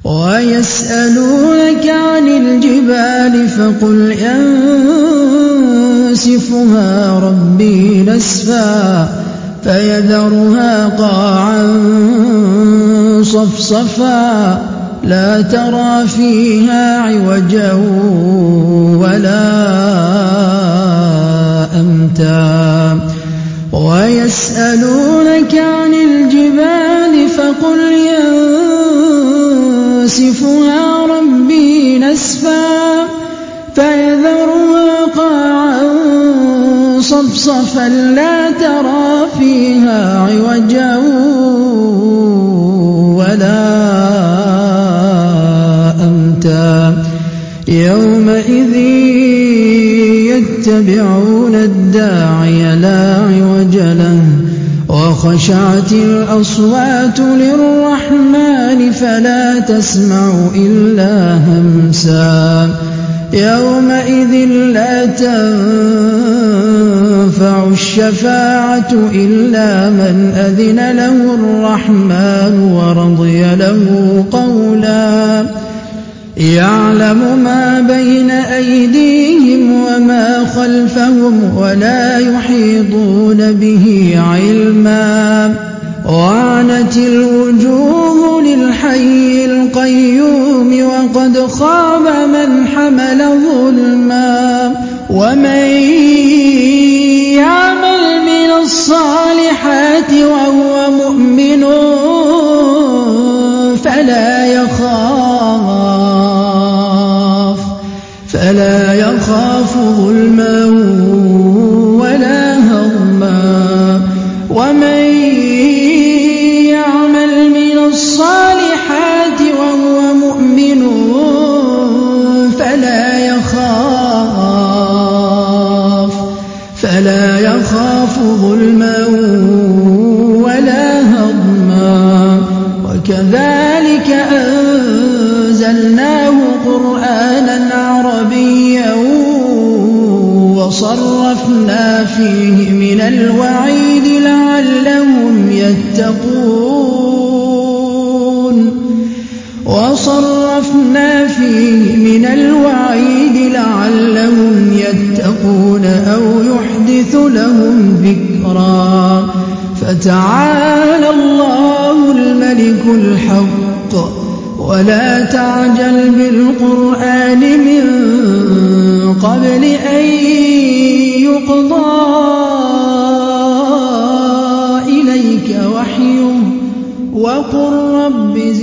ويسألونك عن الجبال فقل ينسفها ربي نسفا فيذرها قاعا صفصفا لا ترى فيها عوجا ولا أمتا ويسألونك عن الجبال فقل ينسفها ربي نسفا فيذرها قاعا صفصفا لا ترى فيها عوجا ولا أمتا يومئذ يتبعون الداعي لا عوج له وخشعت الأصوات للرحمن فلا تسمع إلا همسا يومئذ لا تنفع الشفاعة إلا من أذن له الرحمن ورضي له قولا يعلم ما بين أيديهم وما خلفهم ولا يحيطون به علما وعنت الوجوه للحي القيوم وقد خاب من حمل ظلما ومن يعمل من الصالحات وهو مؤمن فلا يخاف ظلما ولا هضما ومن يعمل من الصالحات وهو مؤمن فلا يخاف ظلما ولا هضما وكذلك أنزلناه قرآنا عربيا وصرفنا فيه من الوعيد لعلهم يتقون أو يحدث لهم ذكرا فتعالى الله الملك الحق ولا تعجل بالقرآن من قبل أن يقضى إليك وحيه وقل رب